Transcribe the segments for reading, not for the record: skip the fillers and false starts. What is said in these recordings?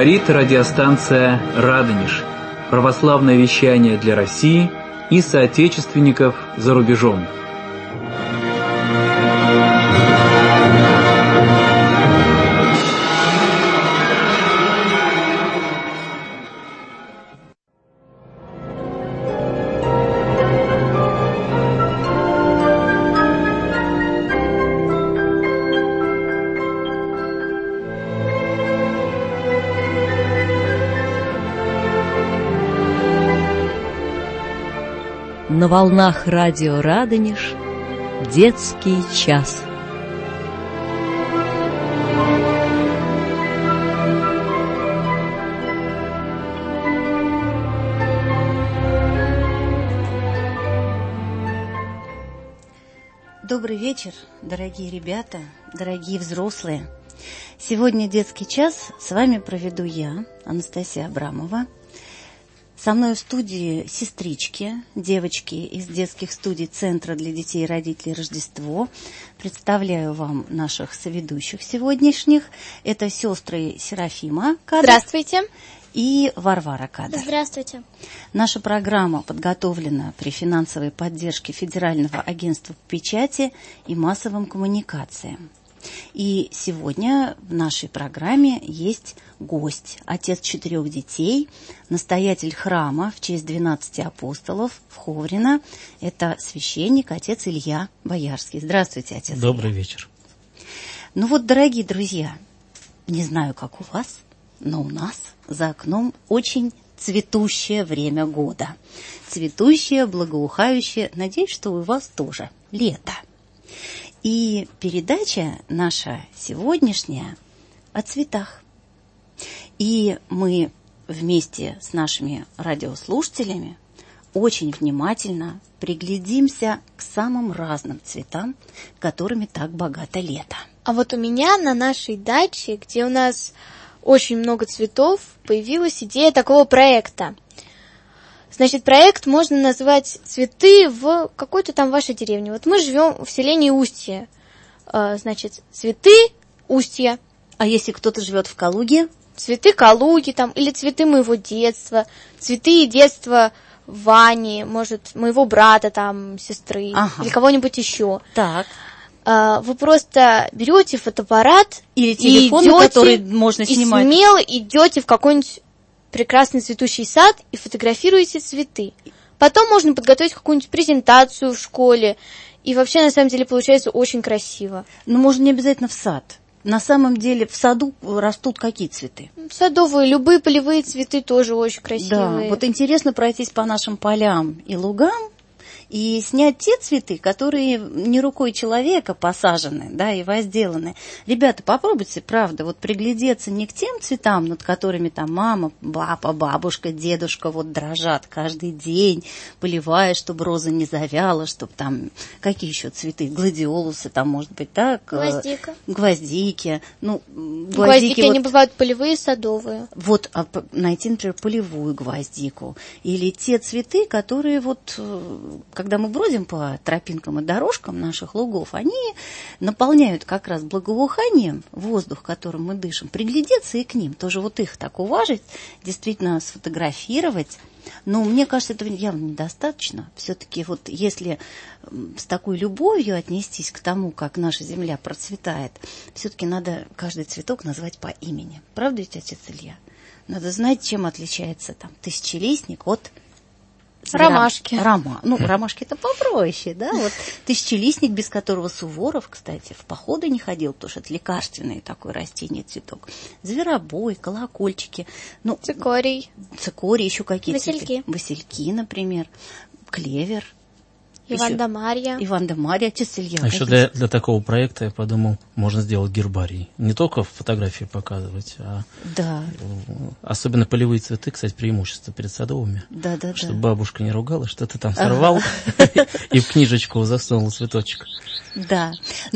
Говорит радиостанция «Радонеж». Православное вещание для России и соотечественников за рубежом. На волнах радио «Радонеж» детский час. Добрый вечер, дорогие ребята, дорогие взрослые. Сегодня детский час с вами проведу я, Анастасия Абрамова. Со мной в студии сестрички, девочки из детских студий Центра для детей и родителей «Рождество». Представляю вам наших соведущих сегодняшних. Это сестры Серафима Кадр. Здравствуйте. И Варвара Кадр. Здравствуйте. Наша программа подготовлена при финансовой поддержке Федерального агентства по печати и массовым коммуникациям. И сегодня в нашей программе есть гость, отец 4 детей, настоятель храма в честь 12 апостолов в Ховрино. Это священник, отец Илья Боярский. Здравствуйте, отец Илья. Добрый вечер. Ну вот, дорогие друзья, не знаю, как у вас, но у нас за окном очень цветущее время года. Цветущее, благоухающее, надеюсь, что у вас тоже лето. И передача наша сегодняшняя о цветах. И мы вместе с нашими радиослушателями очень внимательно приглядимся к самым разным цветам, которыми так богато лето. А вот у меня на нашей даче, где у нас очень много цветов, появилась идея такого проекта. Значит, проект можно назвать «Цветы в какой-то там вашей деревне». Вот мы живем в селении Устье. Значит, цветы Устья. А если кто-то живет в Калуге? Цветы Калуги там, или цветы моего детства, цветы детства Вани, может, моего брата там, сестры, или кого-нибудь еще. Так. Вы просто берете фотоаппарат или телефон, идете, который можно снимать. И смело идете в какой-нибудь прекрасный цветущий сад и фотографируете цветы. Потом можно подготовить какую-нибудь презентацию в школе. И вообще, на самом деле, получается очень красиво. Но можно не обязательно в сад. На самом деле в саду растут какие цветы? Садовые, любые полевые цветы тоже очень красивые. Да, вот интересно пройтись по нашим полям и лугам и снять те цветы, которые не рукой человека посажены, да, и возделаны. Ребята, попробуйте, правда, вот приглядеться не к тем цветам, над которыми там мама, папа, бабушка, дедушка вот дрожат каждый день, поливая, чтобы роза не завяла, чтобы там, какие еще цветы, гладиолусы там, может быть, так? Гвоздика. Гвоздики. Ну, гвоздики, они бывают полевые, садовые. Вот найти, например, полевую гвоздику. Или те цветы, которые вот, когда мы бродим по тропинкам и дорожкам наших лугов, они наполняют как раз благоуханием воздух, которым мы дышим. Приглядеться и к ним, тоже вот их так уважить, действительно сфотографировать. Но мне кажется, этого явно недостаточно. Все-таки вот если с такой любовью отнестись к тому, как наша земля процветает, все-таки надо каждый цветок назвать по имени. Правда ведь, отец Илья? Надо знать, чем отличается там тысячелистник от ромашки. Ромашки-то попроще, да? Вот тысячелистник, без которого Суворов, кстати, в походы не ходил, потому что это лекарственное такое растение, цветок. Зверобой, колокольчики. Цикорий. Цикорий, еще какие Васильки. Цветы? Васильки, например. Клевер. Иван-да-Марья. Иван-да-Марья, отец Илья. А еще для такого проекта, я подумал, можно сделать гербарий. Не только фотографии показывать, а да. Особенно полевые цветы, кстати, преимущество перед садовыми. Да. Чтобы бабушка не ругала, что ты там сорвал и в книжечку засунул цветочек. Да.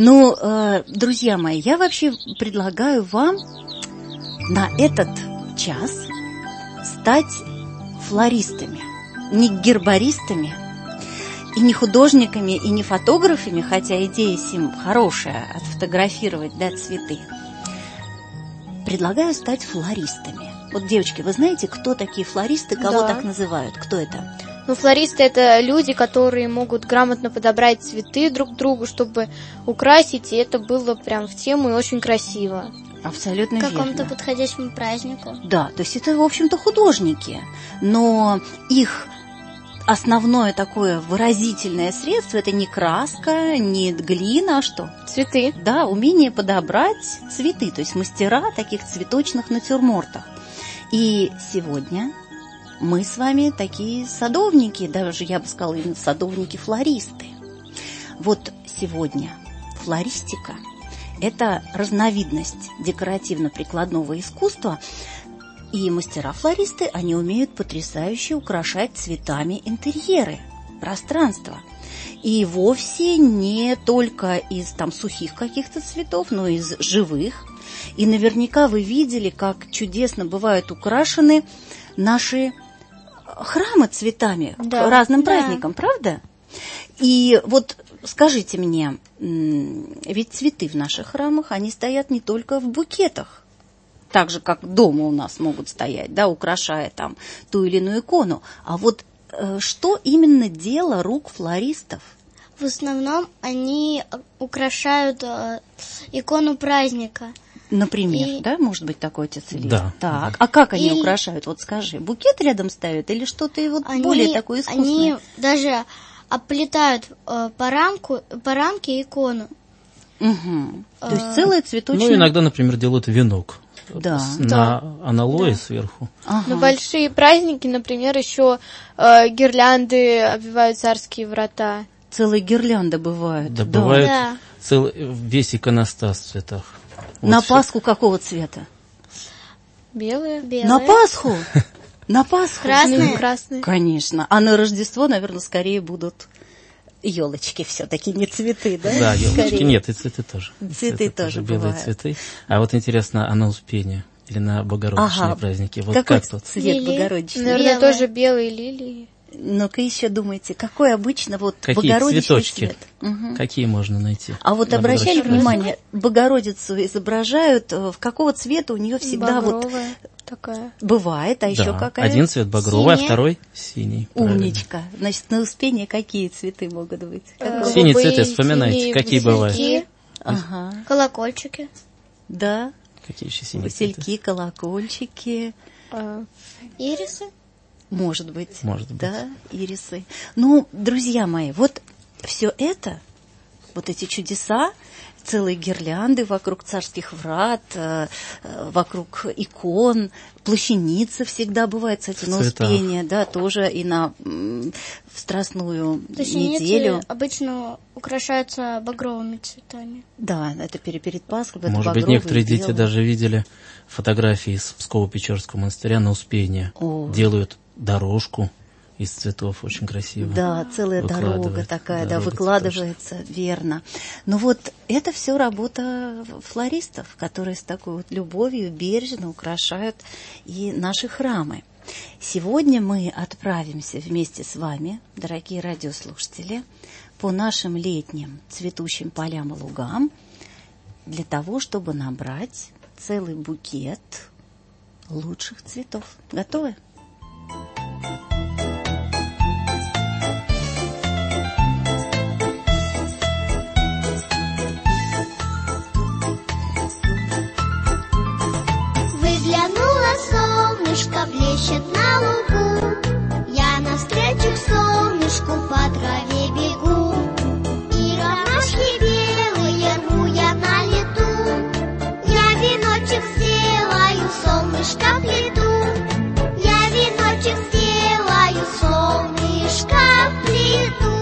Друзья мои, я вообще предлагаю вам на этот час стать флористами, не гербаристами, и не художниками, и не фотографами, хотя идея сим хорошая, отфотографировать, цветы. предлагаю стать флористами. Вот, девочки, вы знаете, кто такие флористы, кого Да. так называют? Кто это? Ну, флористы — это люди, которые могут грамотно подобрать цветы друг к другу, чтобы украсить, и это было прям в тему и очень красиво. Абсолютно К какому-то верно. подходящему празднику. Да, то есть это, в общем-то, художники, но их основное такое выразительное средство – это не краска, не глина, а что? Цветы. Да, умение подобрать цветы, то есть мастера таких цветочных натюрмортов. И сегодня мы с вами такие садовники, даже я бы сказала, именно садовники-флористы. Вот сегодня флористика – это разновидность декоративно-прикладного искусства, и мастера-флористы, они умеют потрясающе украшать цветами интерьеры, пространства. И вовсе не только из там сухих каких-то цветов, но и из живых. И наверняка вы видели, как чудесно бывают украшены наши храмы цветами Да, к разным да. праздникам, правда? И вот скажите мне, ведь цветы в наших храмах, они стоят не только в букетах, так же, как дома у нас могут стоять, да, украшая там ту или иную икону. А вот что именно дело рук флористов? В основном они украшают икону праздника. Например, И- да, может быть такой, отец Илья? Да. Так, а как они Или- украшают? Вот скажи, букет рядом ставят или что-то и вот Они, более такое искусственное? они даже оплетают по рамке икону. Мгм. То есть целая цветочная... Ну, иногда, например, делают венок. Да. На аналое сверху. Ага. На большие праздники, например, еще гирлянды обвивают царские врата. Целые гирлянды бывают. Да, бывает Да. весь иконостас в цветах. Вот На всё. Пасху какого цвета? Белые, Белые. На Пасху? На Пасху? Красные. красные. Конечно. А на Рождество, наверное, скорее будут елочки все-таки, не цветы, да? Да, елочки. Скорее. Нет, и цветы тоже. Цветы тоже белые бывают. цветы. А вот интересно, а на Успение или на Богородичные Ага. праздники? Вот Какой как тут? цвет Лилии. богородичный? Наверное, Белые. тоже белые лилии. Ну-ка еще думайте, какой обычно вот Какие богородичный цветочки? цвет? Мгм. Какие можно найти? А вот на обращали Богородичные внимание, Богородицу изображают, в какого цвета у нее всегда вот Багровая такая. бывает, а еще Да, какая? один цвет багровый, а Синяя. второй синий. правильно. Умничка. Значит, на Успение какие цветы могут быть? Какой? Синие Голубые, цветы, вспоминайте, синие какие васильки. бывают? Ага, Колокольчики. да, Какие еще синие цветы? васильки, колокольчики, Ирисы. может быть. Может быть. Да, ирисы. Ну, друзья мои, вот все это, вот эти чудеса, целые гирлянды вокруг царских врат, вокруг икон, плащаница всегда бывает, кстати, на В цветах. Успение, да, тоже и в Страстную Плащаницы неделю. обычно украшаются багровыми цветами. Да, это перед Пасхой. это Может быть, багровый, некоторые дети белый. даже видели фотографии из Псково-Печорского монастыря на Успение. О. Делают дорожку из цветов, очень красиво. Да, целая дорога Выкладывают, такая, да, дорога выкладывается, верно. Но вот это все работа флористов, которые с такой вот любовью бережно украшают и наши храмы. Сегодня мы отправимся вместе с вами, дорогие радиослушатели, по нашим летним цветущим полям и лугам для того, чтобы набрать целый букет лучших цветов. Готовы? Выглянуло солнышко, блещет на лугу. Я навстречу к солнышку по траве бегу. И ромашки белые рву я на лету. Я веночек сделаю, солнышко плету. Я веночек сделаю, солнышко плету.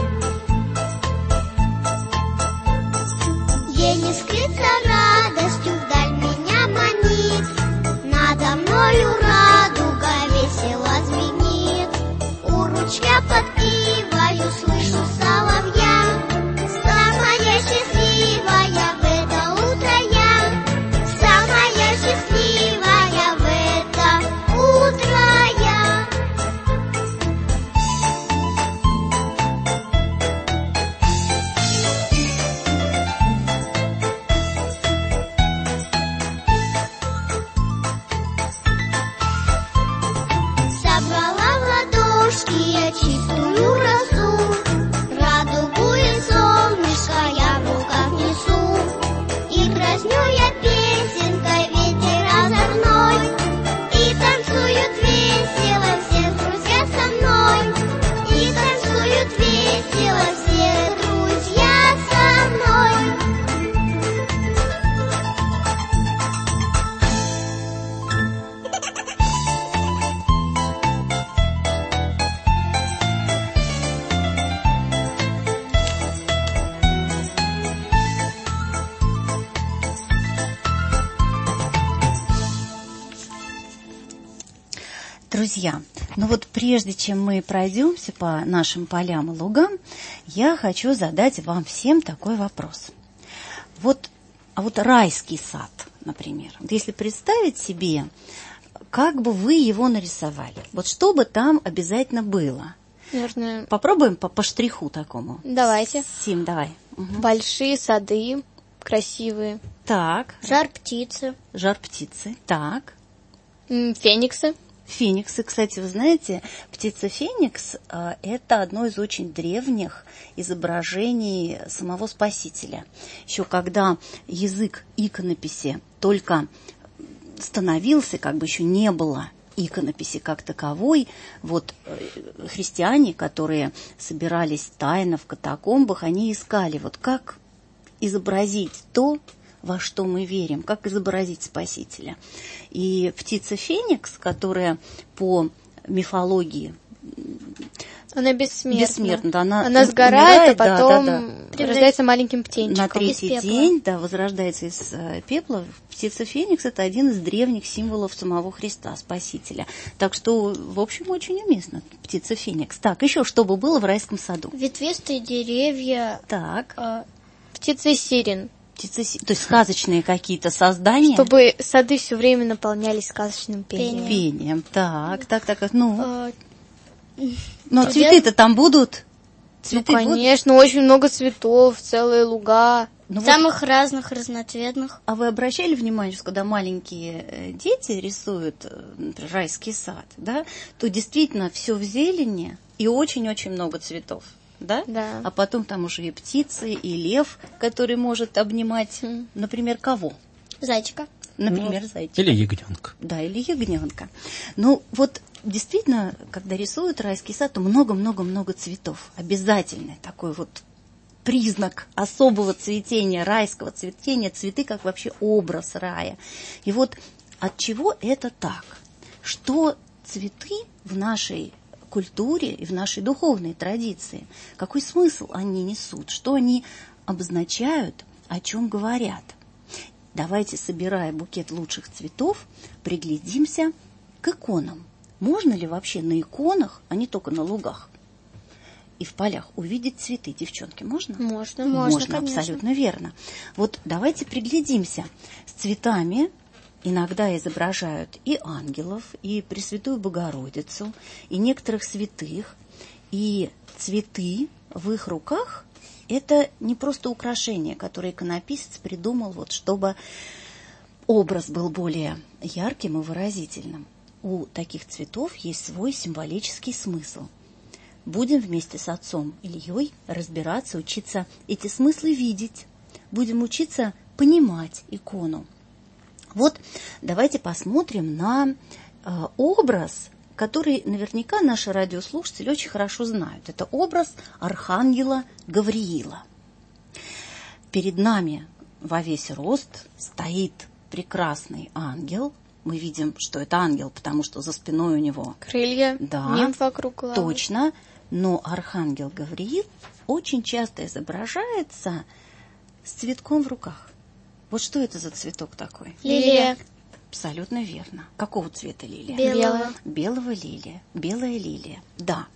Ей не скрыться радостью, вдаль меня манит. Надо мною радуга весело звенит. У ручья подпиваю, слышу соловья. Самая счастливая в это утро я. Самая счастливая в это утро я. Друзья, ну вот прежде чем мы пройдемся по нашим полям и лугам, я хочу задать вам всем такой вопрос. Вот райский сад, например, вот если представить себе, как бы вы его нарисовали, вот что бы там обязательно было? Наверное, Попробуем по штриху такому. давайте. Сим, давай. Угу. Большие сады, красивые. Так, Жар птицы. жар птицы, так. Фениксы. Фениксы, кстати, вы знаете, птица Феникс – это одно из очень древних изображений самого Спасителя. Еще когда язык иконописи только становился, как бы еще не было иконописи как таковой, вот христиане, которые собирались тайно в катакомбах, они искали, вот как изобразить то, во что мы верим, как изобразить Спасителя. И птица Феникс, которая по мифологии Она бессмертна. Она сгорает, умирает, а потом да. рождается маленьким птенчиком. На третий день, возрождается из пепла. Птица Феникс – это один из древних символов самого Христа, Спасителя. Так что, в общем, очень уместно птица Феникс. Так, еще что бы было в райском саду? Ветвистые деревья. Так, Птица сирен. то есть сказочные какие-то создания. Чтобы сады все время наполнялись сказочным пением. Пением. Так. Ну, э, но цветы-то там будут? Цветы будут? Конечно, очень много цветов, целые луга. Ну, вот, самых разных, разноцветных. а вы обращали внимание, что когда маленькие дети рисуют, например, райский сад, да, то действительно все в зелени и очень-очень много цветов, да? Да. А потом там уже и птицы, и лев, который может обнимать, например, кого? Зайчика. Например, зайчика. Или ягненка. Да, или ягненка. Ну, вот действительно, когда рисуют райский сад, то много-много-много цветов. Обязательный такой вот признак особого цветения, райского цветения, цветы как вообще образ рая. И вот от чего это так? Что цветы в нашей культуре и в нашей духовной традиции, какой смысл они несут, что они обозначают, о чем говорят? Давайте, собирая букет лучших цветов, приглядимся к иконам. Можно ли вообще на иконах, а не только на лугах и в полях, увидеть цветы, девчонки? Можно? Можно. конечно. Абсолютно верно. Вот давайте приглядимся. С цветами иногда изображают и ангелов, и Пресвятую Богородицу, и некоторых святых. И цветы в их руках – это не просто украшение, которое иконописец придумал, вот, чтобы образ был более ярким и выразительным. У таких цветов есть свой символический смысл. Будем вместе с отцом Ильей разбираться, учиться эти смыслы видеть. Будем учиться понимать икону. Вот давайте посмотрим на образ, который наверняка наши радиослушатели очень хорошо знают. Это образ архангела Гавриила. Перед нами во весь рост стоит прекрасный ангел. Мы видим, что это ангел, потому что за спиной у него Крылья, да, нимф вокруг головы. точно. Но архангел Гавриил очень часто изображается с цветком в руках. Вот что это за цветок такой? Лилия. Абсолютно верно. Какого цвета лилия? Белого. Белого лилия. Белая лилия, да.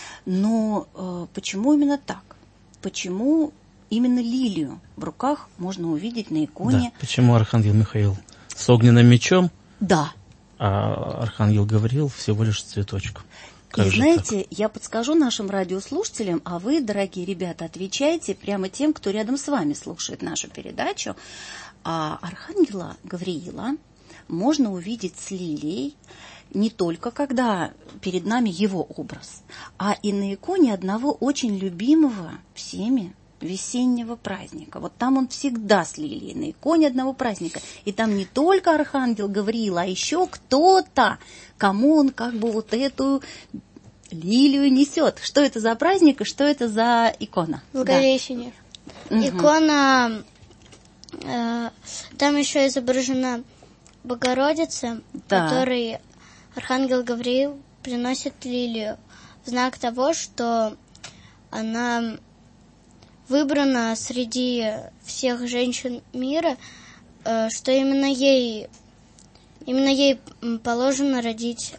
Но почему именно так? Почему именно лилию в руках можно увидеть на иконе? Да. Почему архангел Михаил с огненным мечом, Да. а архангел Гавриил всего лишь с цветочком? Как И же знаете, я подскажу нашим радиослушателям, а вы, дорогие ребята, отвечайте прямо тем, кто рядом с вами слушает нашу передачу. А архангела Гавриила можно увидеть с лилией не только когда перед нами его образ, а и на иконе одного очень любимого всеми весеннего праздника. Вот там он всегда с лилией, на иконе одного праздника. И там не только архангел Гавриил, а еще кто-то, кому он как бы вот эту лилию несет. Что это за праздник и что это за икона? Благовещение. Да. Икона, там еще изображена Богородица, Да. которой архангел Гавриил приносит лилию в знак того, что она выбрана среди всех женщин мира, что именно ей положено родить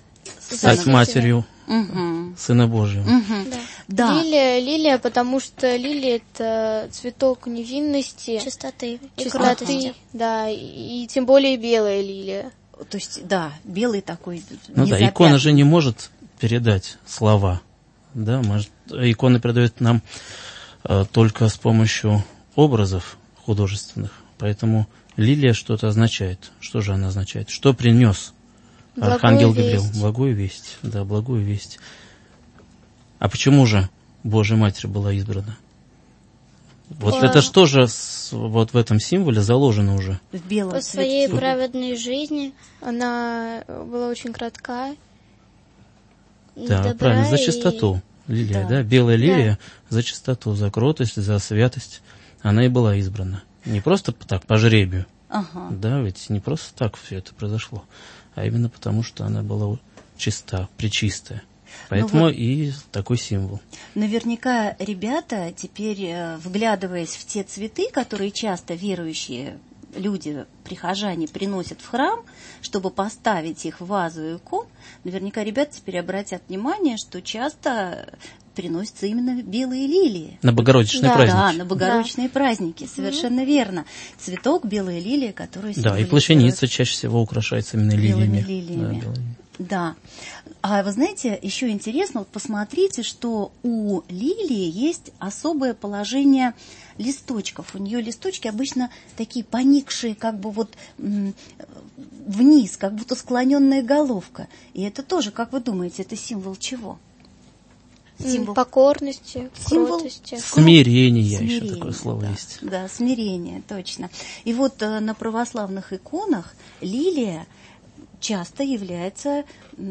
стать матерью Сына Божьего. Да. Лилия, потому что лилия — это цветок невинности, Чистоты. чистоты, да, и тем более белая лилия. То есть, да, белый такой. Ну да, икона же не может передать слова. Да, икона передает нам только с помощью образов художественных. Поэтому лилия что-то означает. Что же она означает? Что принес Архангел Гавриил? Благую весть. Да, благую весть. А почему же Божья Матерь была избрана? Вот это что же вот в этом символе заложено уже? В белом По своей праведной жизни Она была очень кратка. Да, правильно, за чистоту. Лилия, да, белая лилия за чистоту, за кротость, за святость. Она и была избрана. Не просто так, по жребию. Да, ведь не просто так все это произошло, а именно потому, что она была чиста, пречистая. Поэтому и такой символ. Наверняка ребята теперь, вглядываясь в те цветы, которые часто верующие люди, прихожане приносят в храм, чтобы поставить их в вазу икон, наверняка ребята теперь обратят внимание, что часто приносятся именно белые лилии. На богородичные праздники. Да, на богородичные праздники, совершенно верно. Цветок, белая лилия, который да, и плащаница чаще всего украшается именно лилиями. лилиями. Да. А вы знаете, еще интересно, вот посмотрите, что у лилии есть особое положение листочков. У нее листочки обычно такие поникшие, как бы вот вниз, как будто склоненная головка. И это тоже, как вы думаете, это символ чего? Символ покорности, кротости. Смирение, еще такое слово есть. Да, смирение, точно. И вот на православных иконах лилия часто является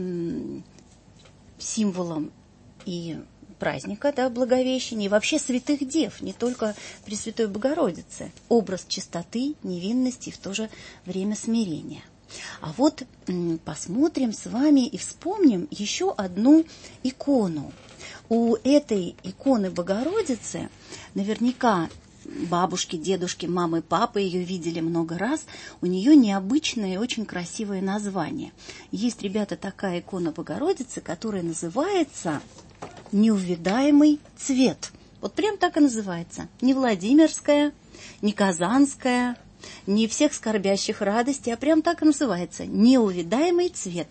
символом и праздника, да, Благовещения, и вообще святых дев, не только Пресвятой Богородицы. Образ чистоты, невинности и в то же время смирения. А вот посмотрим с вами и вспомним еще одну икону. У этой иконы Богородицы наверняка бабушки, дедушки, мамы, папы ее видели много раз. У нее необычное и очень красивое название. Есть, ребята, такая икона Богородицы, которая называется «Неувидаемый цвет». Вот прям так и называется. Не Владимирская, не Казанская, не всех скорбящих радости, а прям так и называется «Неувидаемый цвет».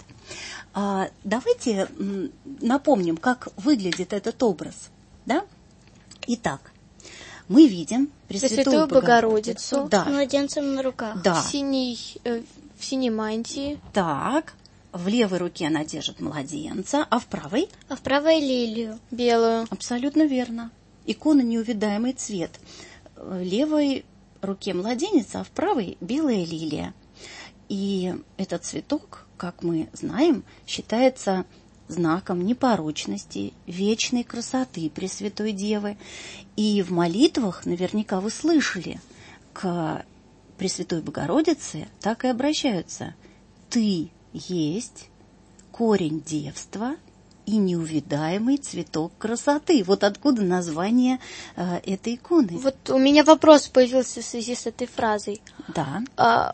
Давайте напомним, как выглядит этот образ. Да? Итак, мы видим Пресвятую Богородицу с младенцем на руках. Да. В синей мантии. Так, в левой руке она держит младенца, а в правой? А в правой лилию. Белую. Абсолютно верно. Икона «Неувидаемый цвет». В левой руке младенец, а в правой белая лилия. И этот цветок, как мы знаем, считается знаком непорочности, вечной красоты Пресвятой Девы. И в молитвах, наверняка вы слышали, к Пресвятой Богородице так и обращаются. «Ты есть корень девства и неувидаемый цветок красоты». Вот откуда название этой иконы. Вот у меня вопрос появился в связи с этой фразой. Да.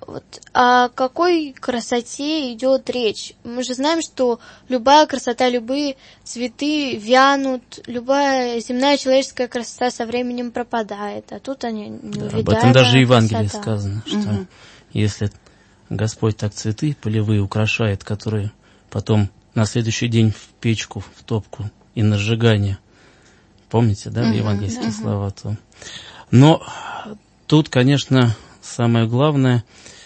О какой красоте идет речь? Мы же знаем, что любая красота, любые цветы вянут, любая земная человеческая красота со временем пропадает, а тут они неувидаемая об этом даже в Евангелии красота. сказано, что если Господь так цветы полевые украшает, которые потом на следующий день в печку, в топку и на сжигание. Помните, да, евангельские слова? Но тут, конечно, самое главное,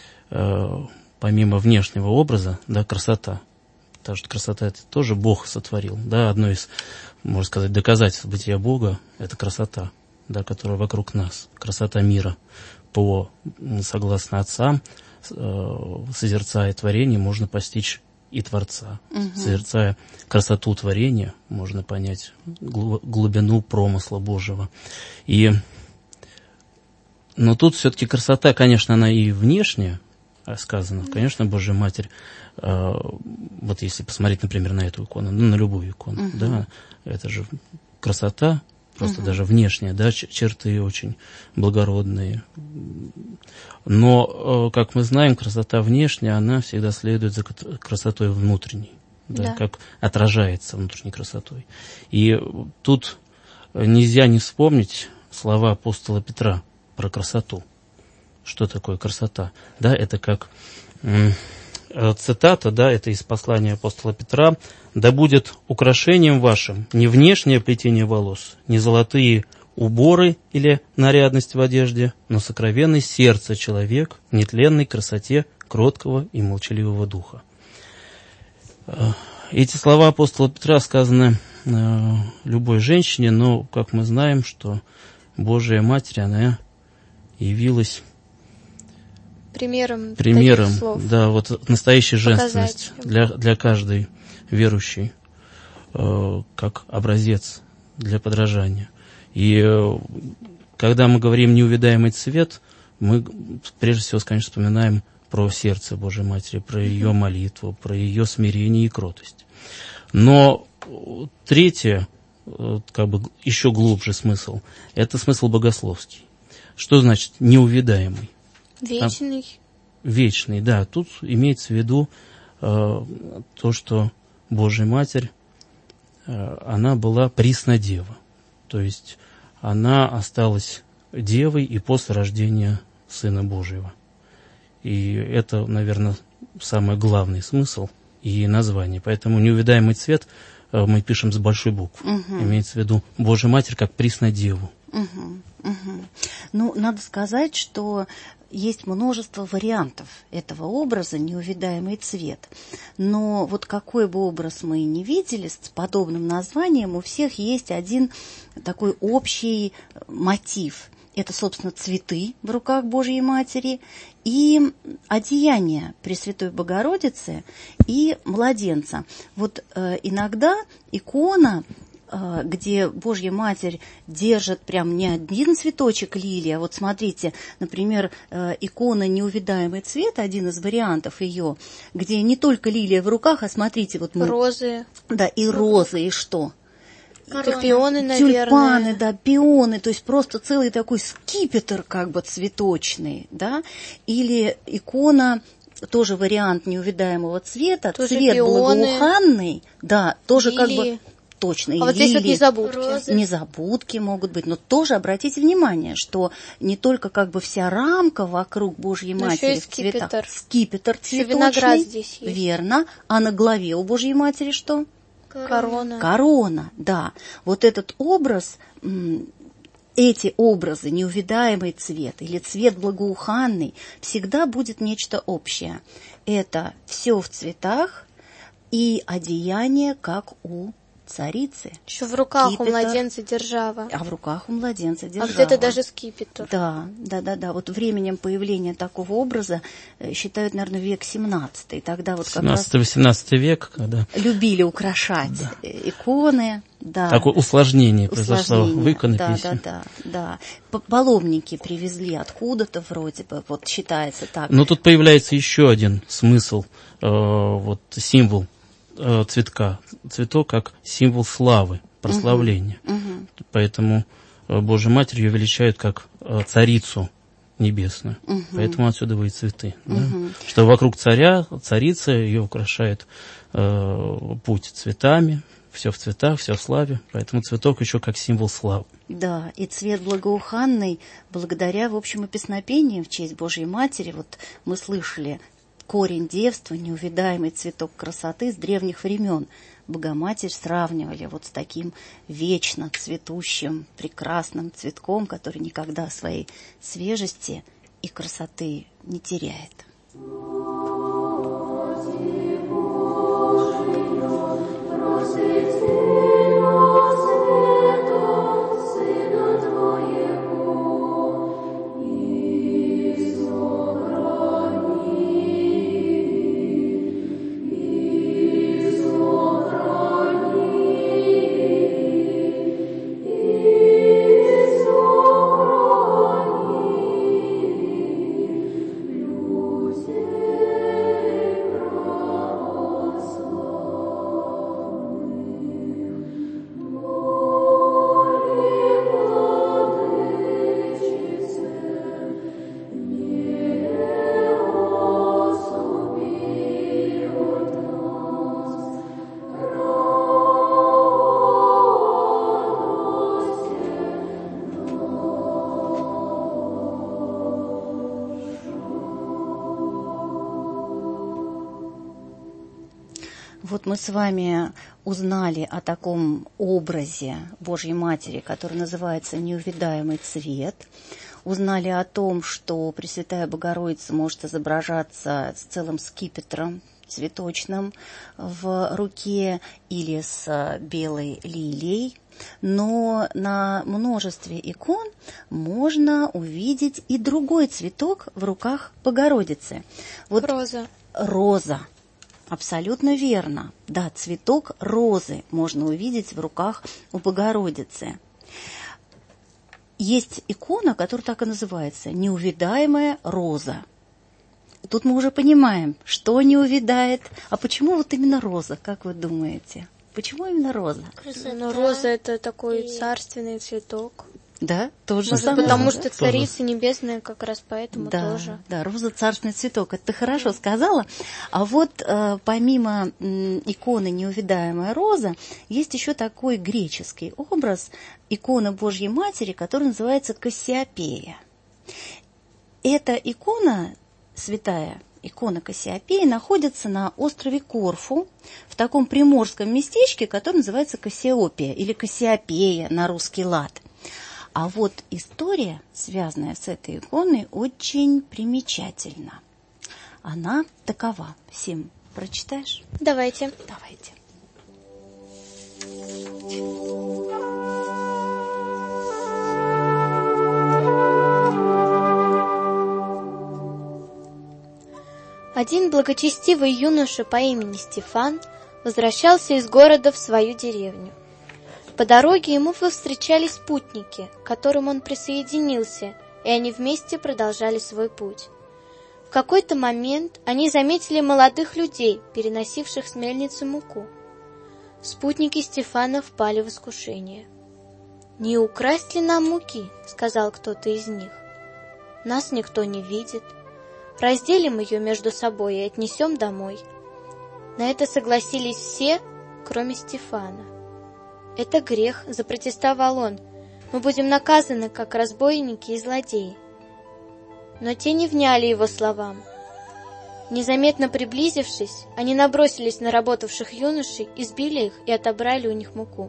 помимо внешнего образа, да, красота. Потому что красота — это тоже Бог сотворил. Да, одно из, можно сказать, доказательств бытия Бога — это красота, да, которая вокруг нас. Красота мира. Согласно отцам, созерцая творение, можно постичь и Творца. Созерцая красоту творения, можно понять глубину промысла Божьего. Но тут все-таки красота, конечно, она и внешняя сказана. Конечно, Божья Матерь, вот если посмотреть, например, на эту икону, на любую икону, да, это же красота, просто даже внешняя, да, черты очень благородные. Но, как мы знаем, красота внешняя, она всегда следует за красотой внутренней. да, как отражается внутренней красотой. И тут нельзя не вспомнить слова апостола Петра про красоту. Что такое красота? Да, это как цитата, да, это из послания апостола Петра. «Да будет украшением вашим не внешнее плетение волос, не золотые уборы или нарядность в одежде, но сокровенный сердце человек в нетленной красоте кроткого и молчаливого духа». Эти слова апостола Петра сказаны любой женщине, но, как мы знаем, что Божия Матерь, она явилась примером таких слов. Да, вот настоящей женственности для каждой верующей, как образец для подражания. И когда мы говорим «неувидаемый цвет», мы прежде всего, конечно, вспоминаем про сердце Божьей Матери, про ее молитву, про ее смирение и кротость. Но третье, как бы еще глубже смысл, это смысл богословский. Что значит неувидаемый? Вечный. Вечный, да. Тут имеется в виду то, что Божья Матерь, она была приснодева. То есть она осталась девой и после рождения Сына Божьего. И это, наверное, самый главный смысл и название. Поэтому неувидаемый цвет мы пишем с большой буквы. Имеется в виду Божья Матерь как приснодеву. Ну, надо сказать, что есть множество вариантов этого образа «неувидаемый цвет». Но вот какой бы образ мы ни видели с подобным названием, у всех есть один такой общий мотив. Это, собственно, цветы в руках Божьей Матери и одеяние Пресвятой Богородицы и младенца. Вот иногда икона, где Божья Матерь держит прям не один цветочек лилии, а вот смотрите, например, икона «Неувидаемый цвет», один из вариантов ее, где не только лилия в руках, а смотрите, вот мы... Розы. Да, и розы, и что? Пионы, наверное. Тюльпаны, да, пионы, то есть просто целый такой скипетр как бы цветочный, да, или икона, тоже вариант неувидаемого цвета, тоже цвет пионы, благоуханный, да, тоже лилии. Как бы точно. А вот здесь вот незабудки. Розы. Незабудки могут быть, но тоже обратите внимание, что не только как бы вся рамка вокруг Божьей Матери в цветах, скипетр цветочный, виноград здесь есть. Верно, а на голове у Божьей Матери что? Корона. Корона, да. Вот этот образ, эти образы, неувидаемый цвет или цвет благоуханный, всегда будет нечто общее. Это все в цветах и одеяние, как у царицы. Еще в руках скипетр, у младенца держава. А в руках у младенца держава. А где-то даже скипетр. Да. Вот временем появления такого образа считают, наверное, век 17. Тогда вот как 17-18 век, когда любили украшать иконы. Да. Такое усложнение произошло в иконописи. Да. Паломники привезли откуда-то вроде бы, вот считается так. Но тут появляется еще один смысл, вот символ цветка. Цветок как символ славы, прославления. Поэтому Божью Матерь ее величают как царицу небесную. Поэтому отсюда и цветы. Да? Что вокруг царя, царица, ее украшает путь цветами, все в цветах, все в славе. Поэтому цветок еще как символ славы. Да, и цвет благоуханный, благодаря, в общем, и песнопениям в честь Божьей Матери, вот мы слышали корень девства, неувидаемый цветок красоты с древних времен. Богоматерь сравнивали вот с таким вечно цветущим, прекрасным цветком, который никогда своей свежести и красоты не теряет. Luce Вот мы с вами узнали о таком образе Божьей Матери, который называется «Неувидаемый цвет». Узнали о том, что Пресвятая Богородица может изображаться с целым скипетром цветочным в руке или с белой лилией. Но на множестве икон можно увидеть и другой цветок в руках Богородицы. Вот Роза. Роза. Абсолютно верно. Да, цветок розы можно увидеть в руках у Богородицы. Есть икона, которая так и называется «Неувидаемая роза». Тут мы уже понимаем, что не увядает. А почему вот именно роза, как вы думаете? Почему именно роза? Красота. Но роза — это такой царственный цветок. Да, тоже Может, самое. потому что Царица Небесная как раз поэтому Да, тоже. да, роза — царственный цветок. Это ты хорошо сказала. А вот помимо иконы «Неувидаемая роза», есть еще такой греческий образ иконы Божьей Матери, который называется Кассиопея. Эта икона, святая икона Кассиопеи, находится на острове Корфу, в таком приморском местечке, которое называется Кассиопия или Кассиопея на русский лад. А вот история, связанная с этой иконой, очень примечательна. Она такова. Сим, прочитаешь? Давайте. Давайте. Один благочестивый юноша по имени Стефан возвращался из города в свою деревню. По дороге ему повстречались путники, к которым он присоединился, и они вместе продолжали свой путь. В какой-то момент они заметили молодых людей, переносивших с мельницы муку. Спутники Стефана впали в искушение. «Не украсть ли нам муки?» — сказал кто-то из них. «Нас никто не видит. Разделим ее между собой и отнесем домой». На это согласились все, кроме Стефана. «Это грех», — запротестовал он. «Мы будем наказаны, как разбойники и злодеи». Но те не вняли его словам. Незаметно приблизившись, они набросились на работавших юношей, избили их и отобрали у них муку.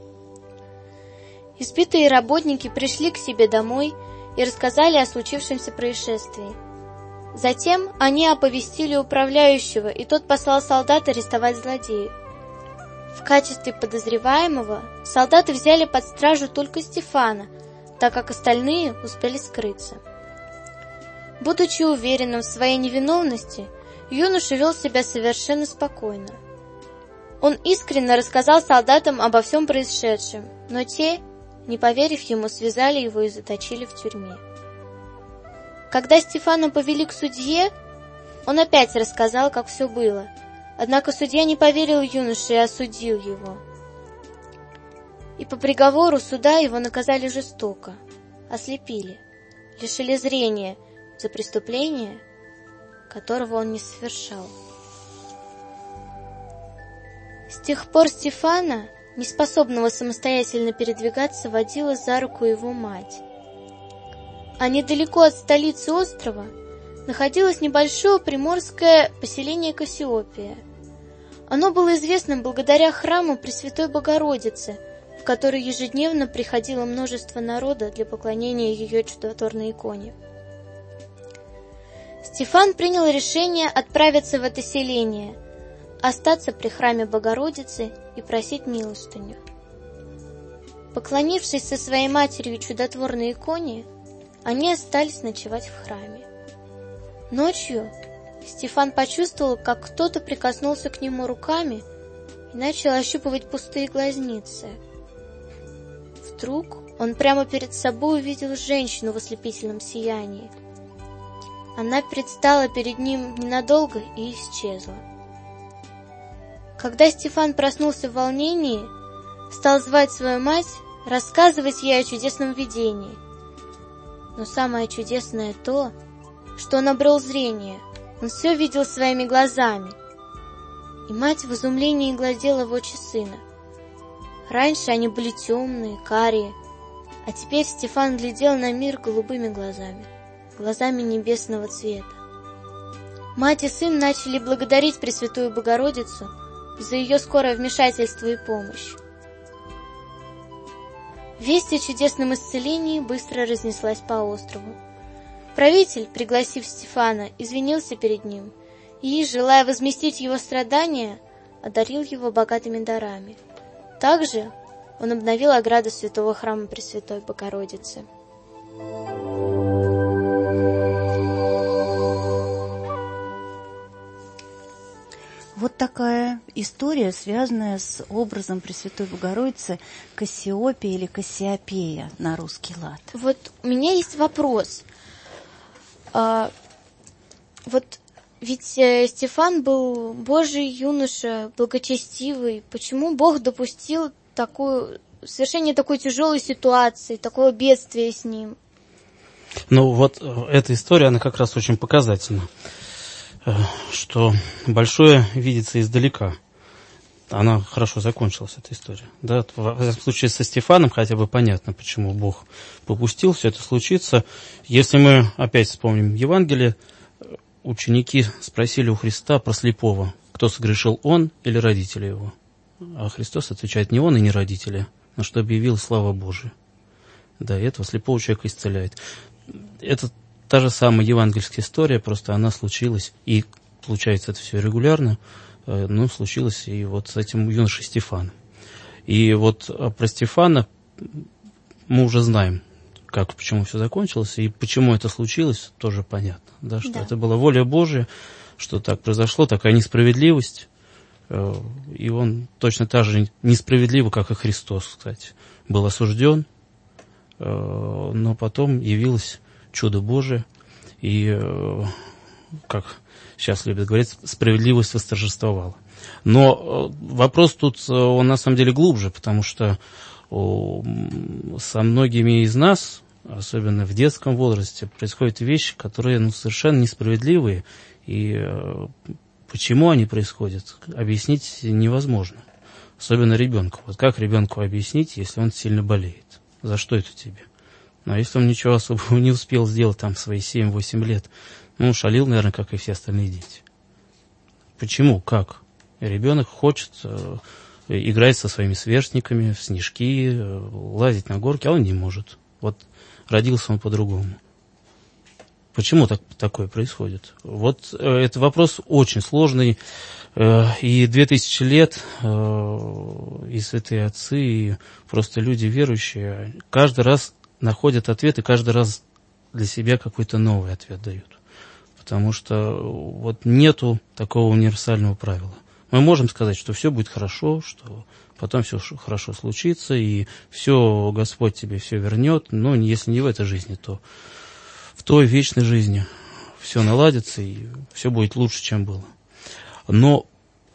Избитые работники пришли к себе домой и рассказали о случившемся происшествии. Затем они оповестили управляющего, и тот послал солдат арестовать злодеев. В качестве подозреваемого солдаты взяли под стражу только Стефана, так как остальные успели скрыться. Будучи уверенным в своей невиновности, юноша вел себя совершенно спокойно. Он искренне рассказал солдатам обо всем происшедшем, но те, не поверив ему, связали его и заточили в тюрьме. Когда Стефана повели к судье, он опять рассказал, как все было. Однако судья не поверил юноше и осудил его. И по приговору суда его наказали жестоко, ослепили, лишили зрения за преступление, которого он не совершал. С тех пор Стефана, неспособного самостоятельно передвигаться, водила за руку его мать. А недалеко от столицы острова находилось небольшое приморское поселение Кассиопия. Оно было известно благодаря храму Пресвятой Богородицы, в который ежедневно приходило множество народа для поклонения ее чудотворной иконе. Стефан принял решение отправиться в это селение, остаться при храме Богородицы и просить милостыню. Поклонившись со своей матерью чудотворной иконе, они остались ночевать в храме. Ночью Стефан почувствовал, как кто-то прикоснулся к нему руками и начал ощупывать пустые глазницы. Вдруг он прямо перед собой увидел женщину в ослепительном сиянии. Она предстала перед ним ненадолго и исчезла. Когда Стефан проснулся в волнении, стал звать свою мать, рассказывать ей о чудесном видении. Но самое чудесное то, что он обрел зрение, он все видел своими глазами. И мать в изумлении глядела в очи сына. Раньше они были темные, карие, а теперь Стефан глядел на мир голубыми глазами, глазами небесного цвета. Мать и сын начали благодарить Пресвятую Богородицу, за ее скорое вмешательство и помощь. Весть о чудесном исцелении быстро разнеслась по острову. Правитель, пригласив Стефана, извинился перед ним и, желая возместить его страдания, одарил его богатыми дарами. Также он обновил ограду святого храма Пресвятой Богородицы. Вот такая история, связанная с образом Пресвятой Богородицы Кассиопея или Кассиопея на русский лад. Вот у меня есть вопрос. Вот ведь Стефан был Божий юноша, благочестивый. Почему Бог допустил совершение такой тяжелой ситуации, такого бедствия с ним? Ну вот эта история, она как раз очень показательна, что большое видится издалека. Она хорошо закончилась, эта история. Да, в случае со Стефаном хотя бы понятно, почему Бог попустил все это случиться. Если мы опять вспомним Евангелие, ученики спросили у Христа про слепого, кто согрешил, он или родители его. А Христос отвечает: не он и не родители, но что объявил слава Божия. Да, и этого слепого человека исцеляет. Это та же самая евангельская история, просто она случилась, и получается это все регулярно, но случилось и вот с этим юношей Стефаном. И вот про Стефана мы уже знаем, почему все закончилось, и почему это случилось, тоже понятно, да, что это была воля Божия, что так произошло, такая несправедливость, и он точно так же несправедливо, как и Христос, кстати, был осужден, но потом явилось чудо Божие, и, как сейчас любят говорить, справедливость восторжествовала. Но вопрос тут, он на самом деле глубже, потому что со многими из нас, особенно в детском возрасте, происходят вещи, которые совершенно несправедливые, и почему они происходят, объяснить невозможно. Особенно ребенку. Вот как ребенку объяснить, если он сильно болеет? За что это тебе? Ну, а если он ничего особого не успел сделать там в свои 7-8 лет, шалил, наверное, как и все остальные дети. Почему? Как? Ребенок хочет играть со своими сверстниками в снежки, лазить на горки, а он не может. Вот родился он по-другому. Почему такое происходит? Вот это вопрос очень сложный, и 2000 лет и святые отцы, и просто люди верующие каждый раз находят ответ, и каждый раз для себя какой-то новый ответ дают. Потому что вот нету такого универсального правила. Мы можем сказать, что все будет хорошо, что потом все хорошо случится, и все, Господь тебе все вернет, но если не в этой жизни, то в той вечной жизни все наладится, и все будет лучше, чем было. Но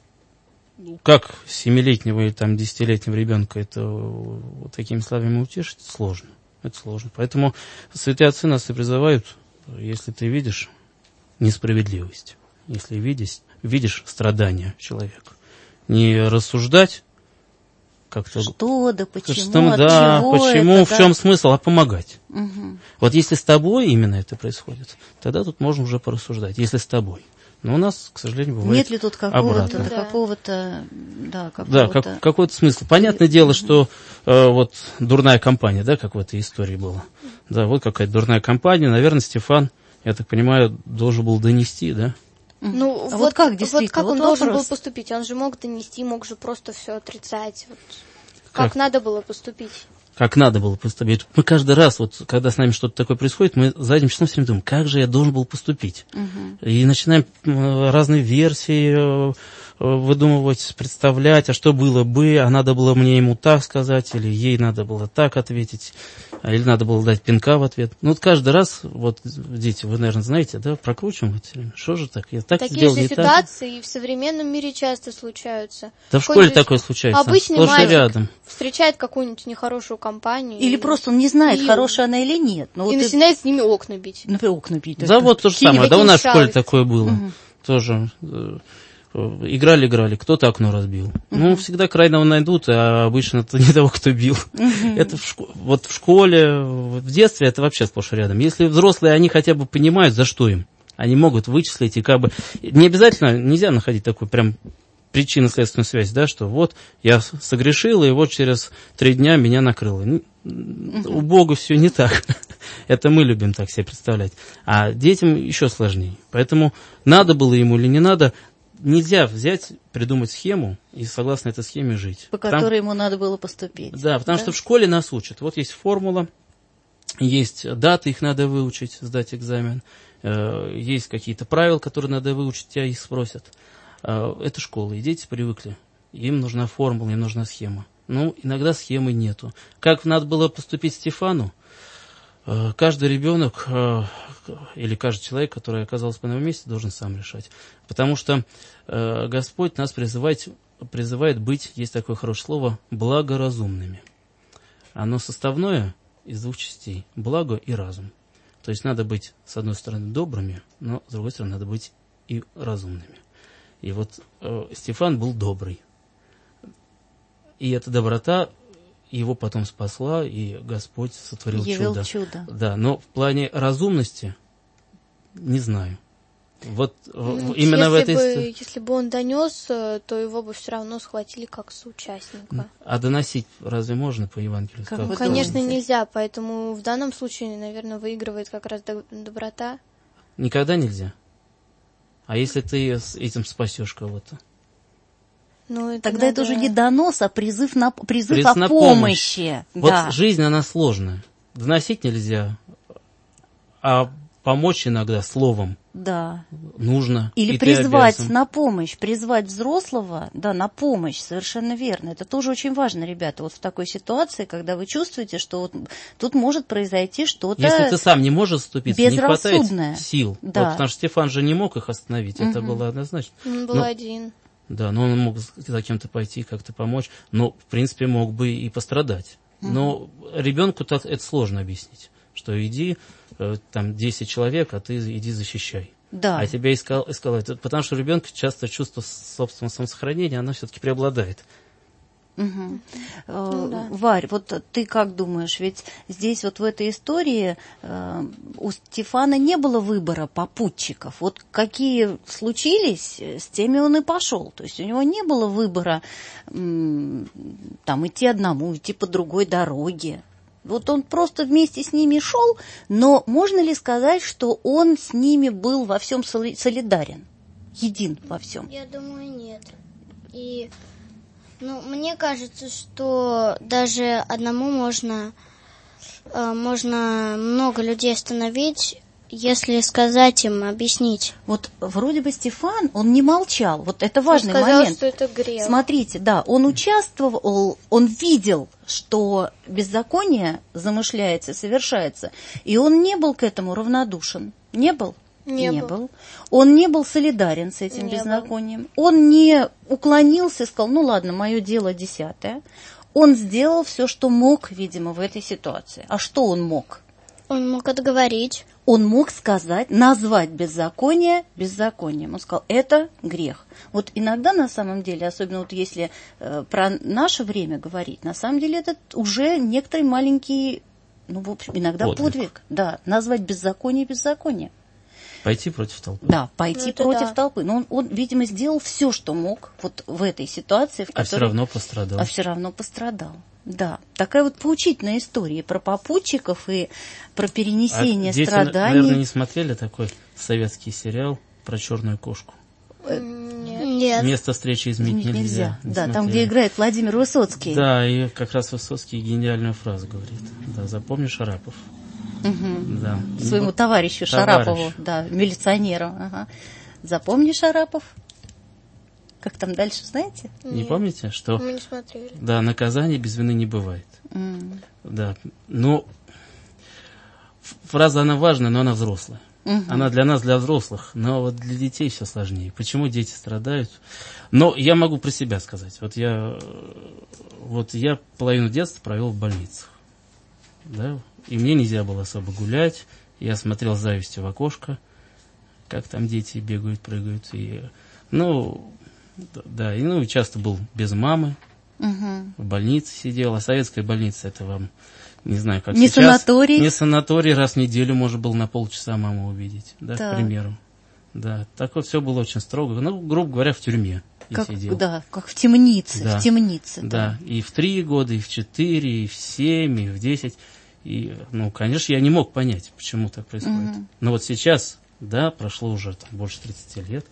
как 7-летнего или 10-летнего ребенка это вот такими словами утешить, сложно. Это сложно. Поэтому святые отцы нас и призывают, если ты видишь несправедливость, если видишь страдания человека, не рассуждать как-то. Что, да почему, почему, в чем смысл, а помогать. Угу. Вот если с тобой именно это происходит, тогда тут можно уже порассуждать, если с тобой. Но у нас, к сожалению, бывает нет ли тут какого-то какой-то смысл. Понятное дело, что вот дурная компания, да, как в этой истории было. Да, вот какая-то дурная компания. Наверное, Стефан, я так понимаю, должен был донести, да? Ну, вот как действительно? Вот как он должен был поступить? Он же мог донести, мог же просто все отрицать. Вот. Как надо было поступить? Как надо было поступить. Мы каждый раз, вот, когда с нами что-то такое происходит, мы задним числом все время думаем, как же я должен был поступить. Угу. И начинаем разные версии выдумывать, представлять, а что было бы, а надо было мне ему так сказать, или ей надо было так ответить, или надо было дать пинка в ответ. Ну, вот каждый раз, вот, дети, вы, наверное, знаете, да, прокручиваем это время. Что же так? Я так такие сделал, же не ситуации так. В современном мире часто случаются. Да в школе такое случается. Обычный мальчик рядом встречает какую-нибудь нехорошую компанию. Или просто он не знает, хорошая она или нет. И начинает с ними окна бить. Например, окна бить. Да, вот то же самое. Да, у нас в школе такое было. Угу. Тоже играли, кто-то окно разбил. Uh-huh. Ну, всегда крайнего найдут, а обычно это не того, кто бил. Uh-huh. Это вот в школе, в детстве это вообще сплошь и рядом. Если взрослые, они хотя бы понимают, за что им. Они могут вычислить, и как бы... Не обязательно, нельзя находить такую прям причинно-следственную связь, да, что вот я согрешил, и вот через 3 дня меня накрыло. У Бога все не так. Это мы любим так себе представлять. А детям еще сложнее. Поэтому надо было ему или не надо, нельзя взять, придумать схему и согласно этой схеме жить. По которой ему надо было поступить. Да, потому что в школе нас учат. Вот есть формула, есть даты, их надо выучить, сдать экзамен. Есть какие-то правила, которые надо выучить, тебя их спросят. Это школа, и дети привыкли. Им нужна формула, им нужна схема. Ну, иногда схемы нету. Как надо было поступить Стефану, каждый ребенок или каждый человек, который оказался на его месте, должен сам решать. Потому что Господь нас призывает быть, есть такое хорошее слово, благоразумными. Оно составное из 2 частей. Благо и разум. То есть надо быть, с одной стороны, добрыми, но с другой стороны, надо быть и разумными. И вот Стефан был добрый. И эта доброта его потом спасла, и Господь сотворил чудо. Да, но в плане разумности не знаю. Вот именно в этой истории. Если бы он донес, то его бы все равно схватили как соучастника. А доносить разве можно по Евангелию? Конечно, нельзя, поэтому в данном случае, наверное, выигрывает как раз доброта. Никогда нельзя. А если ты этим спасешь кого-то? Тогда это уже не донос, а призыв о помощи. Вот жизнь, она сложная. Доносить нельзя, а помочь иногда словом нужно. Или призвать на помощь, призвать взрослого, на помощь, совершенно верно. Это тоже очень важно, ребята, вот в такой ситуации, когда вы чувствуете, что вот тут может произойти что-то безрассудное. Если ты сам не можешь заступиться, не хватает сил. Да. Вот, потому что Стефан же не мог их остановить, это было однозначно. Он был один. Да, но он мог за кем-то пойти, как-то помочь, но, в принципе, мог бы и пострадать. Но ребенку так это сложно объяснить, что иди, там 10 человек, а ты иди защищай. Да. А тебя искал. Потому что у ребенка часто чувство собственного самосохранения, оно все-таки преобладает. Варь, вот ты как думаешь, ведь здесь вот в этой истории у Стефана не было выбора попутчиков. Вот какие случились, с теми он и пошел. То есть у него не было выбора там идти одному, идти по другой дороге. Вот он просто вместе с ними шел, но можно ли сказать, что он с ними был во всем солидарен, един во всем? Я думаю, нет. И мне кажется, что даже одному можно много людей остановить, если сказать им, объяснить. Вот вроде бы Стефан, он не молчал. Вот это важный момент. Он сказал, что это грех. Смотрите, он участвовал, он видел, что беззаконие замышляется, совершается. И он не был к этому равнодушен. Не был? Не был. Он не был солидарен с этим беззаконием. Он не уклонился и сказал, ладно, мое дело 10-е. Он сделал все, что мог, видимо, в этой ситуации. А что он мог? Он мог отговорить. Он мог сказать, назвать беззаконие беззаконием. Он сказал, это грех. Вот иногда на самом деле, особенно вот если про наше время говорить, на самом деле это уже некоторый маленький, в общем, иногда подвиг. Да, назвать беззаконие беззаконием. Пойти против толпы. Да, пойти против толпы. Но он, видимо, сделал все, что мог вот в этой ситуации, в которой... А все равно пострадал. Да, такая вот поучительная история про попутчиков и про перенесение дети, страданий. Наверное, не смотрели такой советский сериал про черную кошку? Нет. Место встречи изменить нельзя. Да, там, где играет Владимир Высоцкий. Да, и как раз Высоцкий гениальную фразу говорит. Да, запомни Шарапов. Да. Своему товарищу Шарапову, милиционеру. Запомни Шарапов. Как там дальше, знаете? Не помните, что... Мы не смотрели. Да, наказание без вины не бывает. Да, фраза, она важная, но она взрослая. Она для нас, для взрослых, но вот для детей все сложнее. Почему дети страдают? Но я могу про себя сказать. Вот я половину детства провел в больницах. Да? И мне нельзя было особо гулять. Я смотрел с завистью в окошко, как там дети бегают, прыгают. И часто был без мамы, в больнице сидел. А советская больница, это вам, не знаю, как сейчас. Санаторий. Не санаторий, раз в неделю можно было на полчаса маму увидеть, к примеру. Да, так вот все было очень строго. Грубо говоря, в тюрьме. и как, сидел. да, как в темнице, Да. в темнице. Да, и в 3 года, и в 4, и в 7, и в 10. И, конечно, я не мог понять, почему так происходит. Но вот сейчас, да, прошло уже больше 30 лет,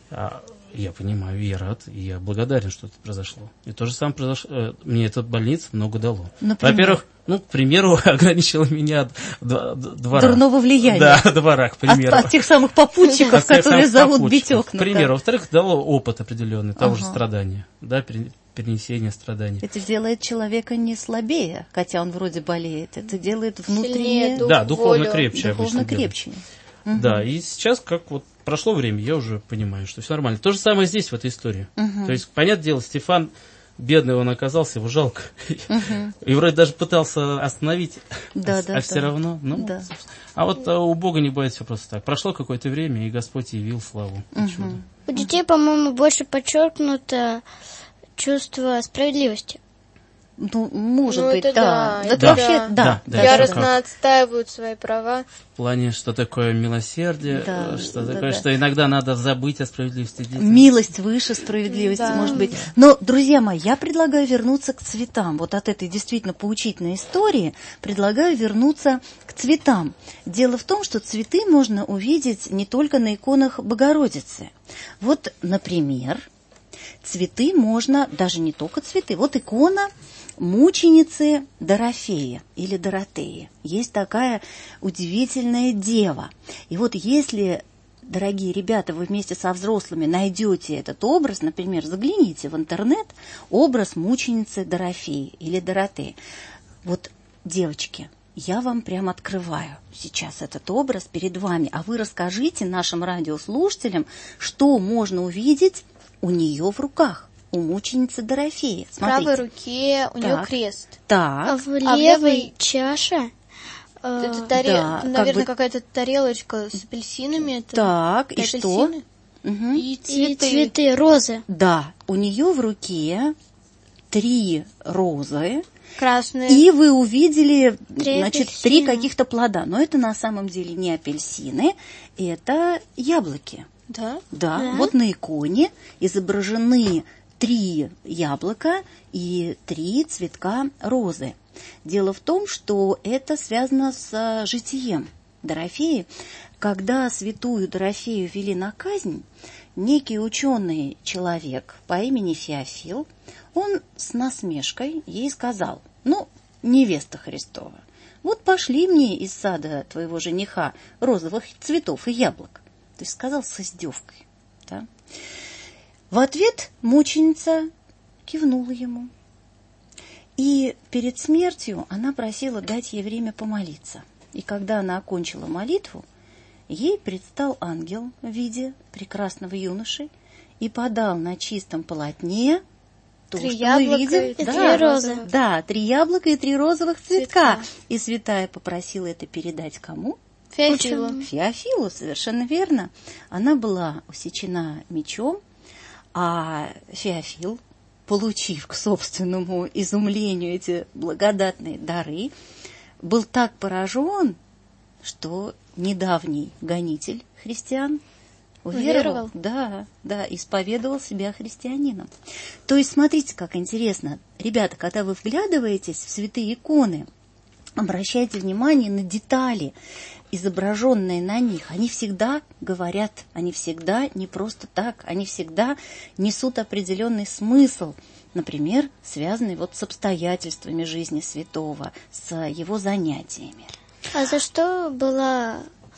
я понимаю, и я рад, и я благодарен, что это произошло. И то же самое произошло. Мне эта больница много дало. Например? Во-первых, к примеру, ограничила меня от двора. Дурного влияния. Да, двора, к примеру. От тех самых попутчиков, От тех которые самых зовут попутчиков, Битек. к примеру. Во-вторых, дало опыт определенный, того же страдания, да, перенесения страданий. Это делает человека не слабее, хотя он вроде болеет. Это делает внутренне... Сильнее, Да, духовно волю. крепче Духовно обычно делает. крепче. Да, и сейчас, как вот прошло время, я уже понимаю, что все нормально. То же самое здесь, в этой истории. То есть, понятное дело, Стефан, бедный он оказался, его жалко. И вроде даже пытался остановить, а все равно. Да. А вот у Бога не бывает все просто так. Прошло какое-то время, и Господь явил славу и чудо. У детей, по-моему, больше подчеркнуто чувство справедливости. Может быть, это да. да, Это это вообще, да. да. Яростно отстаивают свои права. В плане, что такое милосердие, Да, что да, такое, да. что иногда надо забыть о справедливости детей. Милость выше справедливости, Да. может быть. Но, друзья мои, я предлагаю вернуться к цветам. Вот от этой действительно поучительной истории предлагаю вернуться к цветам. Дело в том, что цветы можно увидеть не только на иконах Богородицы. Вот, например, цветы можно, даже не только цветы, вот икона мученицы Дорофея или Доротеи. Есть такая удивительная дева. И вот если, дорогие ребята, вы вместе со взрослыми найдете этот образ, например, загляните в интернет, образ мученицы Дорофеи или Доротеи. Вот, девочки, я вам прям открываю сейчас этот образ перед вами, а вы расскажите нашим радиослушателям, что можно увидеть у нее в руках. У мученицы Дорофеи. В правой руке у нее Так. крест. А Так, в левой чаша Это да, наверное, как бы- какая-то тарелочка с апельсинами. Это так, и апельсины. что? Мгм. И и цветы. цветы, розы. Да, у нее в руке 3 розы, Красные. и вы увидели, Три значит, апельсина. 3 каких-то плода. Но это на самом деле не апельсины, это яблоки. Да? Да, вот на иконе изображены 3 яблока и 3 цветка розы. Дело в том, что это связано с житием Дорофеи. Когда святую Дорофею вели на казнь, некий ученый человек по имени Феофил, он с насмешкой ей сказал: невеста Христова, вот пошли мне из сада твоего жениха розовых цветов и яблок. То есть сказал с издевкой. Да? В ответ мученица кивнула ему. И перед смертью она просила дать ей время помолиться. И когда она окончила молитву, ей предстал ангел в виде прекрасного юноши и подал на чистом полотне то, 3 что мы яблока видим. и 3 Да, розы. Да, 3 яблока и 3 розовых цветка. Цветка. И святая попросила это передать кому? Феофилу. Феофилу, совершенно верно. Она была усечена мечом, а Феофил, получив к собственному изумлению эти благодатные дары, был так поражен, что недавний гонитель христиан уверовал. Да, исповедовал себя христианином. То есть, смотрите, как интересно. Ребята, когда вы вглядываетесь в святые иконы, обращайте внимание на детали, изображенные на них. Они всегда говорят, они всегда не просто так, они всегда несут определенный смысл, например, связанный вот с обстоятельствами жизни святого, с его занятиями. А за что была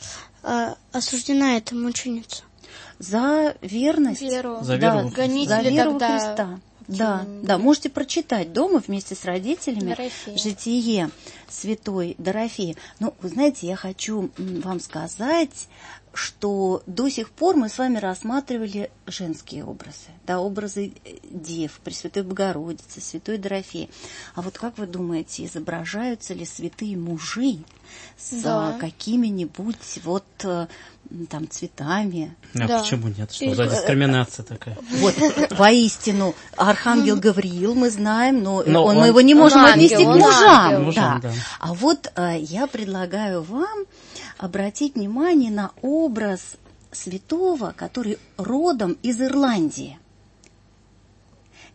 осуждена эта мученица? За верность. Веру. За Да, веру во Христа. Гонители за веру во тогда Христа. активно Да, можете прочитать дома вместе с родителями Дорофея. житие святой Дорофеи. Но, вы знаете, я хочу вам сказать, что до сих пор мы с вами рассматривали женские образы, да, образы дев, Пресвятой Богородицы, святой Дорофеи. А вот как вы думаете, изображаются ли святые мужи с Да. какими-нибудь вот там цветами? А Да. почему нет? Что за дискриминация такая? Вот, воистину, архангел Гавриил мы знаем, но Но мы он- его не можем он отнести ангел, к он мужам. ангел. Мужам, Да. да. А вот я предлагаю вам обратить внимание на образ святого, который родом из Ирландии.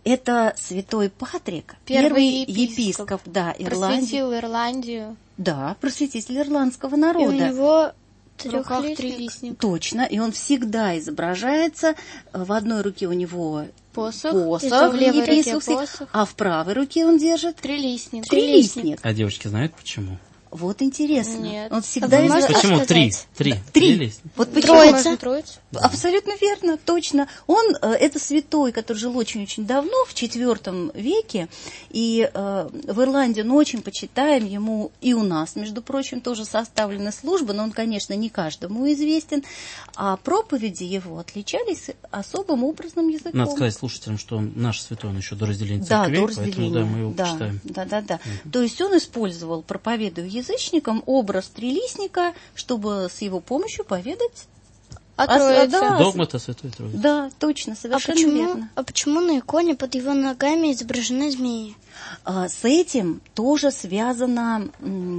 Это святой Патрик, Первый епископ, да, Ирландии. Просветил Ирландию. Да, просветитель ирландского И народа. у него В руках трехлистник. трилистник. Точно, и он всегда изображается. В одной руке у него Посох. посох в левой руке епископский, посох. а в правой руке он держит Трилистник. трилистник. А девочки знают почему? Вот интересно. Нет. Он всегда А вы можете Почему сказать? три? Три. Трилистник. Вот почему? Троица. Можно троицу? Абсолютно верно, точно. Он, это святой, который жил очень-очень давно, в IV веке, и в Ирландии он очень почитаем, ему и у нас, между прочим, тоже составлена служба, но он, конечно, не каждому известен, а проповеди его отличались особым образным языком. Надо сказать слушателям, что он наш святой, он еще до разделения Да, церквей, до разделения. поэтому да, мы его да, почитаем. Да. То есть он использовал, проповедуя язычникам, образ трилистника, чтобы с его помощью поведать А троица? да, Догмата Святой Троицы. Да, точно, совершенно верно. А почему на иконе под его ногами изображены змеи? С этим тоже связана